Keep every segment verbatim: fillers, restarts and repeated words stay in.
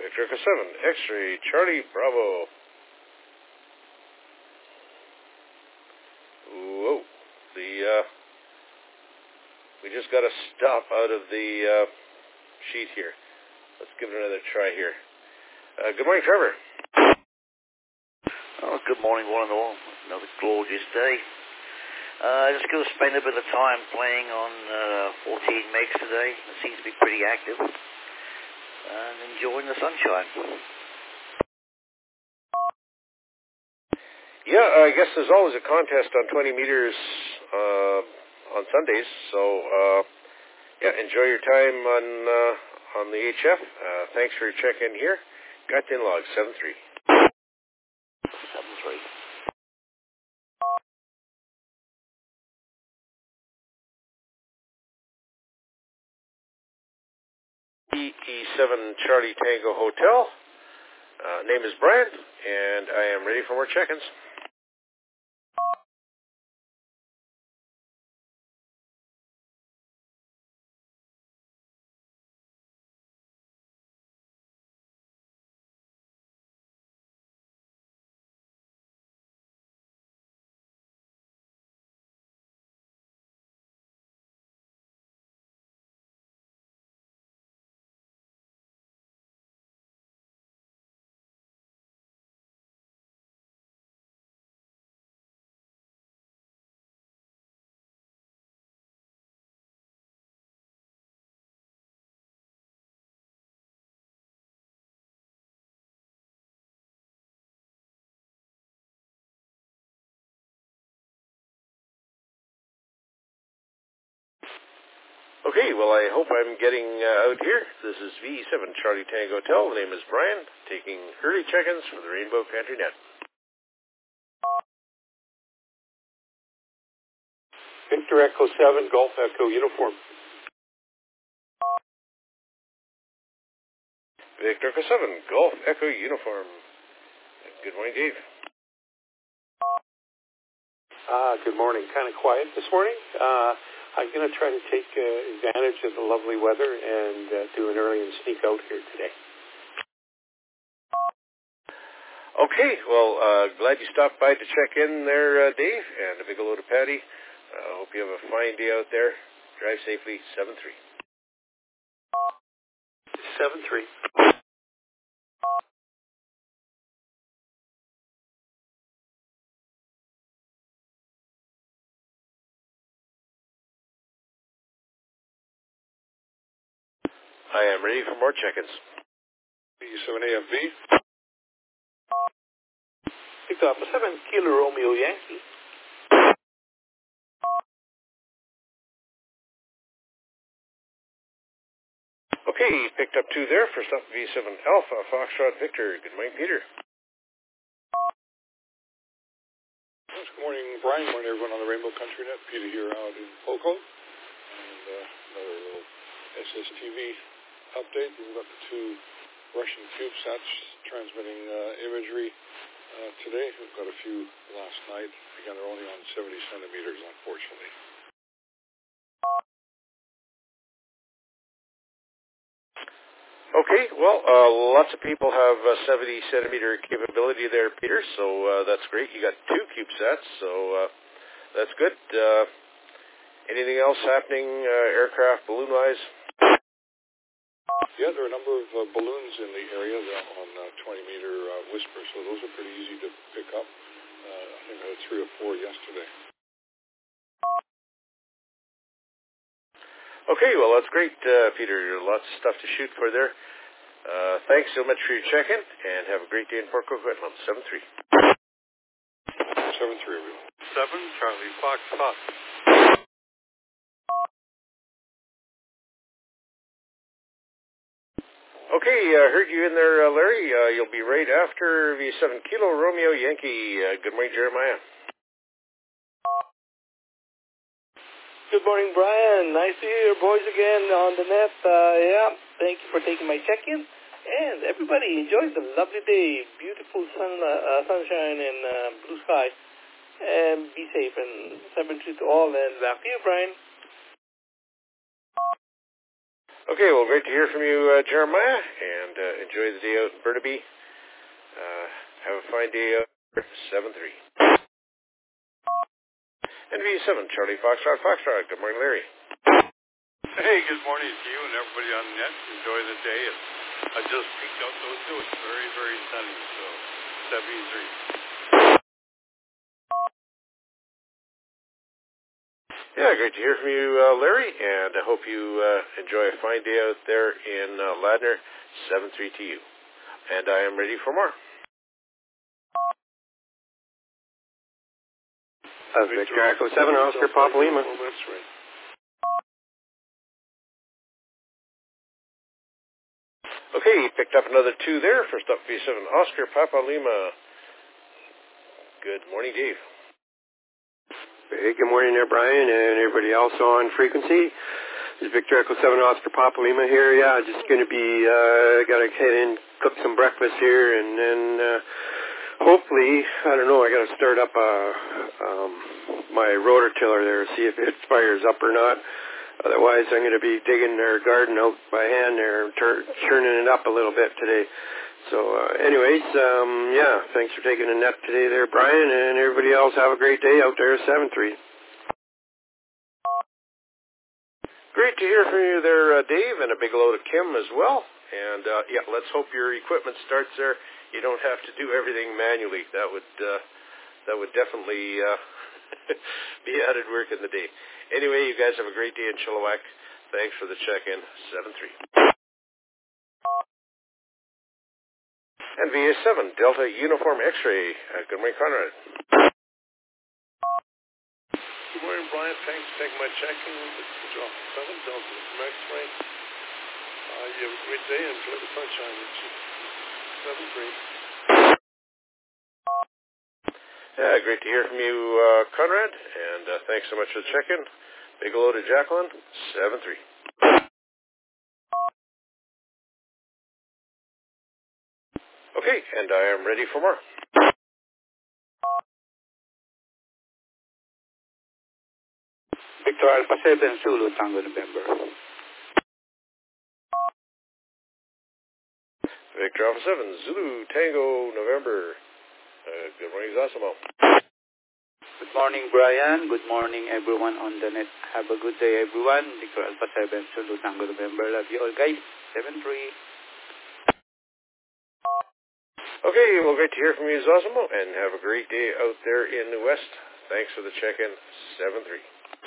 Victor Echo seven, X-ray, Charlie, Bravo. Whoa, the, uh, we just got a stop out of the, uh, sheet here. Let's give it another try here. Uh, good morning, Trevor. Oh, good morning, one and all. Another gorgeous day. Uh, just going to spend a bit of time playing on uh, fourteen megs today. It seems to be pretty active. And enjoying the sunshine. Yeah, I guess there's always a contest on twenty meters uh, on Sundays. So, uh, yeah, enjoy your time on uh, on the H F. Uh, thanks for your check-in here. Got in log seven three. seven three. E E seven Charlie Tango Hotel. Uh, name is Brian, and I am ready for more check-ins. Okay, well, I hope I'm getting uh, out here. This is V E seven Charlie Tango Hotel. The name is Brian, taking early check-ins for the Rainbow Country Net. Victor Echo seven, Golf Echo Uniform. Victor Echo seven, Golf Echo Uniform. Good morning, Dave. Ah, good morning. Kind of quiet this morning. Uh, I'm going to try to take uh, advantage of the lovely weather and uh, do an early and sneak out here today. Okay, well, uh, glad you stopped by to check in there, uh, Dave, and a big hello to Patty. I uh, hope you have a fine day out there. Drive safely, seven three. seven three. I am ready for more check-ins. V seven A F B. Picked up a seven Kilo Romeo Yankee. Okay, picked up two there. First up, V seven Alpha, Foxtrot Victor. Good morning, Peter. Good morning, Brian. Good morning, everyone on the Rainbow Country Net. Peter here out in Poco. And uh, another little S S T V update. We've got the two Russian CubeSats transmitting uh, imagery uh, today. We've got a few last night. Again, they're only on seventy centimeters, unfortunately. Okay, well, uh, lots of people have uh, seventy centimeter capability there, Peter, so uh, that's great. You got two CubeSats, so uh, that's good. Uh, anything else happening uh, aircraft balloon-wise? Yeah, there are a number of uh, balloons in the area on uh, twenty meter uh, Whisper, so those are pretty easy to pick up. Uh, I think I had three or four yesterday. Okay, well, that's great, uh, Peter. Lots of stuff to shoot for there. Uh, thanks so much for your check-in, and have a great day in Port Coquitlam. seven three. seven three, everyone. seven Charlie Fox Fox. Okay, I uh, heard you in there, uh, Larry. Uh, you'll be right after V seven Kilo Romeo Yankee. Uh, good morning, Jeremiah. Good morning, Brian. Nice to hear your voice again on the net. Uh, yeah, thank you for taking my check-in. And everybody, enjoy the lovely day. Beautiful sun, uh, uh, sunshine and uh, blue sky. And be safe and seven to all. And back to you, Brian. Okay, well, great to hear from you, uh, Jeremiah, and uh, enjoy the day out in Burnaby. Uh, have a fine day out seven three. N V seven, Charlie Foxtrot, Foxtrot. Good morning, Larry. Hey, good morning to you and everybody on the net. Enjoy the day. And I just peeked out those two. It's very, very sunny. So, seventy-three. Yeah, great to hear from you, uh, Larry, and I hope you uh, enjoy a fine day out there in uh, Ladner, seven three to you. And I am ready for more. Uh, Victor Echo seven, Oscar Papa Lima. Okay, you picked up another two there. First up, V seven, Oscar Papa Lima. Good morning, Dave. Hey, good morning there, Brian, and everybody else on frequency. This is Victor Echo seven, Oscar Papa Lima here. Yeah, just going to be, uh, got to head in, cook some breakfast here, and then uh, hopefully, I don't know, I got to start up uh, um, my rotor tiller there, see if it fires up or not. Otherwise, I'm going to be digging their garden out by hand there, tur- churning it up a little bit today. So, uh, anyways, um, yeah, thanks for taking the net today there, Brian, and everybody else have a great day out there, seven three. Great to hear from you there, uh, Dave, and a big load of Kim as well. And, uh, yeah, let's hope your equipment starts there. You don't have to do everything manually. That would, uh, that would definitely uh, be added work in the day. Anyway, you guys have a great day in Chilliwack. Thanks for the check-in, seven three. And V A seven, Delta Uniform X-Ray. Uh, good morning, Conrad. Good morning, Brian. Thanks for taking my check-in. This is John seven, Delta from X-Ray. Uh, you have a great day. Enjoy the sunshine. seven three. Yeah, great to hear from you, uh, Conrad. And uh, thanks so much for the check-in. Big hello to Jacqueline, seven three. Okay, and I am ready for more. Victor Alpha seven, Zulu, Tango, November. Victor Alpha seven, Zulu, Tango, November. Uh, good morning, Zosimo. Good morning, Brian. Good morning, everyone on the net. Have a good day, everyone. Victor Alpha seven, Zulu, Tango, November. Love you all, guys. seven three. Okay, well, great to hear from you, Zosimo, and have a great day out there in the West. Thanks for the check-in, seven three.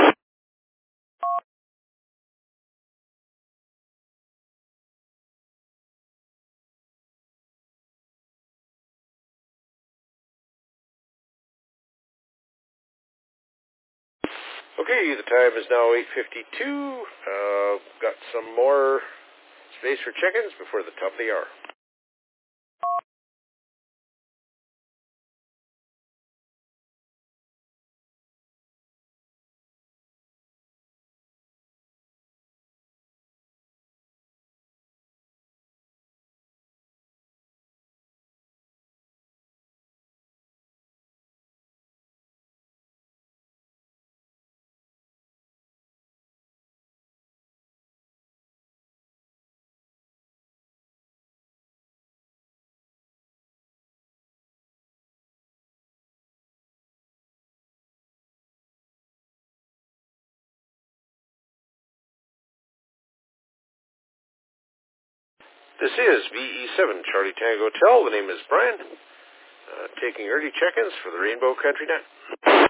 Okay, the time is now eight fifty-two. Uh, got some more space for check-ins before the top of the hour. This is V E seven, Charlie Tango Hotel. The name is Brian. Uh, taking early check-ins for the Rainbow Country Net.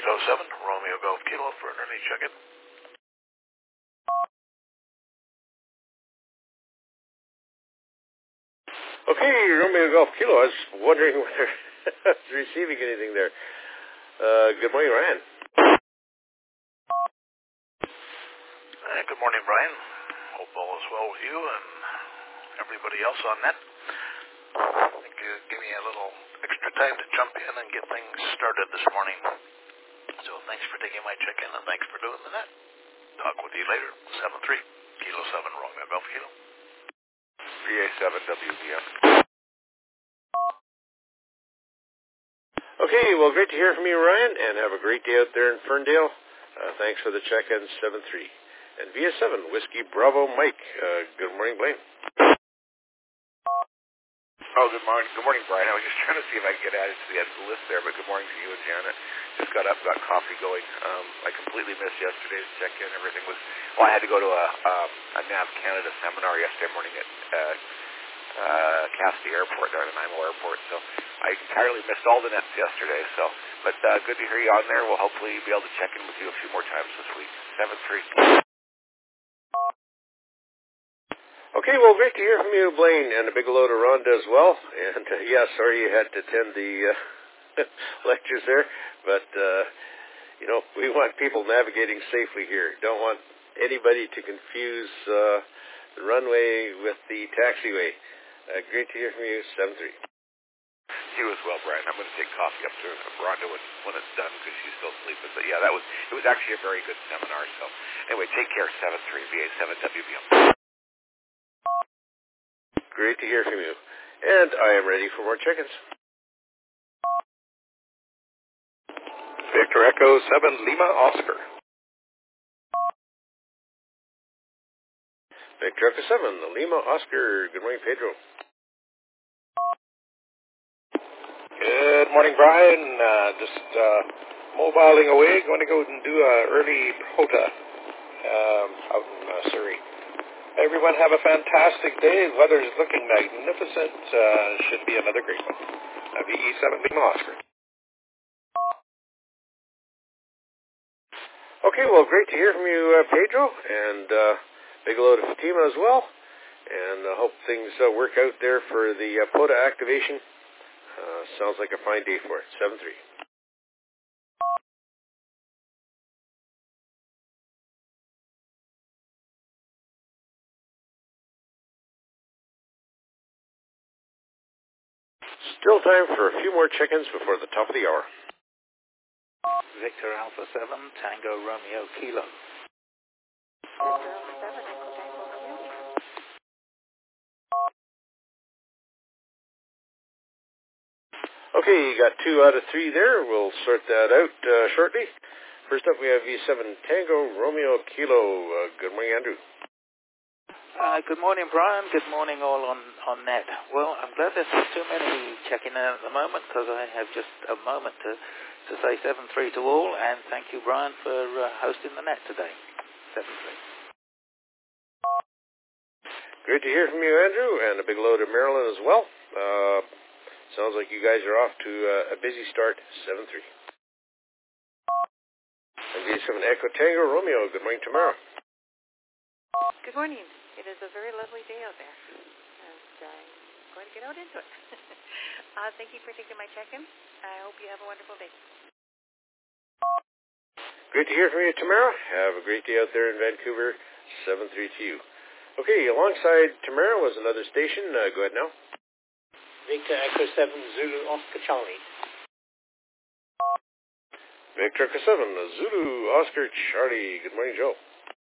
Echo seven, Romeo Golf Kilo for an early check-in. Okay, Romeo Golf Kilo. I was wondering whether I was receiving anything there. Uh, good morning, Ryan. Uh, good morning, Brian. Hope all is well with you and everybody else on net. I think you give me a little extra time to jump in and get things started this morning. So thanks for taking my check-in and thanks for doing the net. Talk with you later. seven three, Kilo seven, Romeo Golf Kilo. V A seven W B M. Okay, well, great to hear from you, Ryan, and have a great day out there in Ferndale. Uh, thanks for the check-in, seven three. And V S seven, Whiskey Bravo Mike. Uh, good morning, Blaine. Oh, good morning. Good morning, Brian. I was just trying to see if I could get added to the end of the list there, but good morning to you and Janet. Just got up, got coffee going. Um, I completely missed yesterday's check-in. Everything was, well, I had to go to a, um, a Nav Canada seminar yesterday morning at uh, uh, Cassidy Airport, there at Nanaimo Airport, so I entirely missed all the nets yesterday, so, but uh, good to hear you on there. We'll hopefully be able to check in with you a few more times this week. seven three. Okay, well, great to hear from you, Blaine, and a big hello to Rhonda as well. And, uh, yeah, sorry you had to attend the uh, lectures there, but, uh, you know, we want people navigating safely here. Don't want anybody to confuse uh, the runway with the taxiway. Uh, great to hear from you, seven three. You as well, Brian. I'm going to take coffee up to Rhonda when, when it's done because she's still sleeping. But, yeah, that was it was actually a very good seminar. So, anyway, take care, seven three, V A seven W B M. Great to hear from you. And I am ready for more check-ins. Victor Echo seven, Lima Oscar. Victor Echo seven, Lima Oscar. Good morning, Pedro. Good morning, Brian. Uh, just uh, mobiling away. Going to go and do an early Hota um, out in uh, Surrey. Everyone have a fantastic day. The weather is looking magnificent. Uh, should be another great one. Uh, V E seven Lima Oscar. Okay, well, great to hear from you, uh, Pedro, and uh, big hello to Fatima as well. And I uh, hope things uh, work out there for the uh, POTA activation. Uh, sounds like a fine day for it. seven three. Still time for a few more check-ins before the top of the hour. Victor Alpha seven, Tango Romeo Kilo. Okay, you got two out of three there. We'll sort that out uh, shortly. First up, we have V seven Tango Romeo Kilo. Uh, good morning, Andrew. Uh, good morning, Brian. Good morning, all on, on net. Well, I'm glad there's not too many checking in at the moment because I have just a moment to, to say seven three to all, and thank you, Brian, for uh, hosting the net today. seven three. Great to hear from you, Andrew, and a big hello to Marilyn as well. Uh, sounds like you guys are off to uh, a busy start, seven three. And V seven Echo Tango Romeo, good morning, Tamara. Good morning. It is a very lovely day out there, and I'm going to get out into it. uh, thank you for taking my check-in. I hope you have a wonderful day. Great to hear from you, Tamara. Have a great day out there in Vancouver, seven three to you. Okay, alongside Tamara was another station. Uh, go ahead now. Victor Echo seven, Zulu Oscar Charlie. Victor Echo seven, Zulu Oscar Charlie. Good morning, Joe.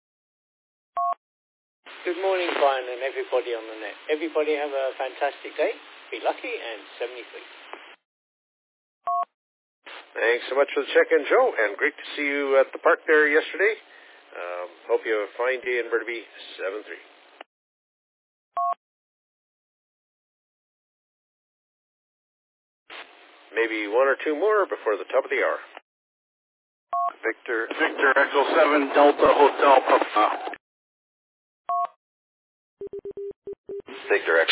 Good morning, Brian, and everybody on the net. Everybody have a fantastic day. Be lucky, and seventy-three. Thanks so much for the check-in, Joe, and great to see you at the park there yesterday. Um, hope you have a fine day in Burnaby, seven three. Maybe one or two more before the top of the hour. Victor, Victor Echo seven, Delta Hotel Papa. Victor Echo